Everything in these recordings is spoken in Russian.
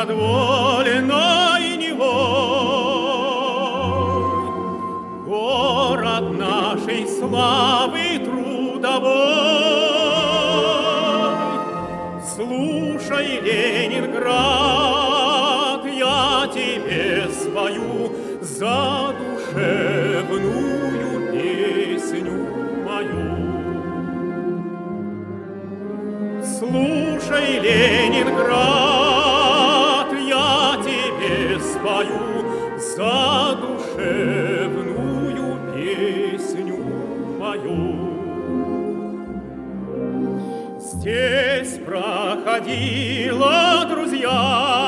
вольной Невой, город нашей славы трудовой. Слушай, Ленинград, я тебе спою задушевную песню мою. Слушай, Ленинград, я тебе спою задушевную песню мою. Здесь проходила, друзья,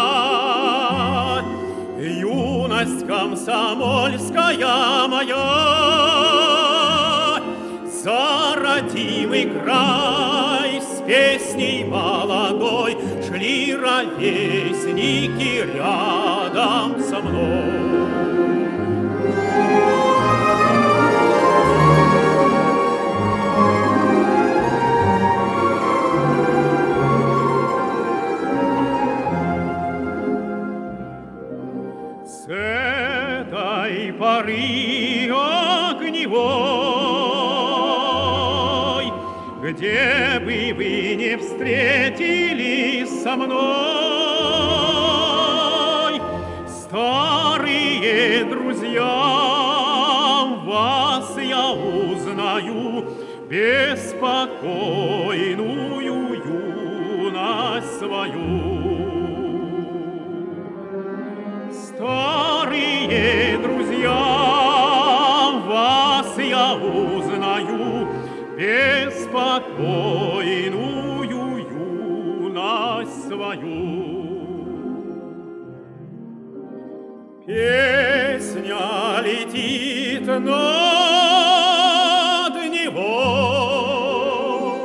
юность комсомольская моя. За родимый край с песней молодой шли ровесники рядом со мной. С этой поры огневой, где бы вы не встретились со мной, старые друзья, вас я узнаю, беспокойную юность свою. Старые друзья, вас я узнаю, беспокойную юность свою. Песня летит над Невой,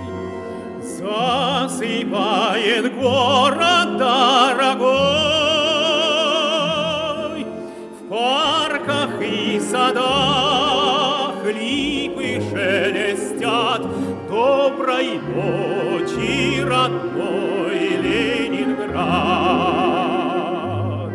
засыпает город дорогой. В парках и садах липы шелестят. Доброй ночи, родной Ленинград.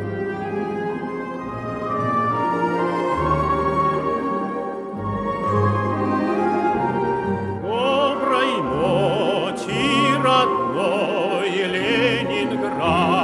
Доброй ночи, родной Ленинград.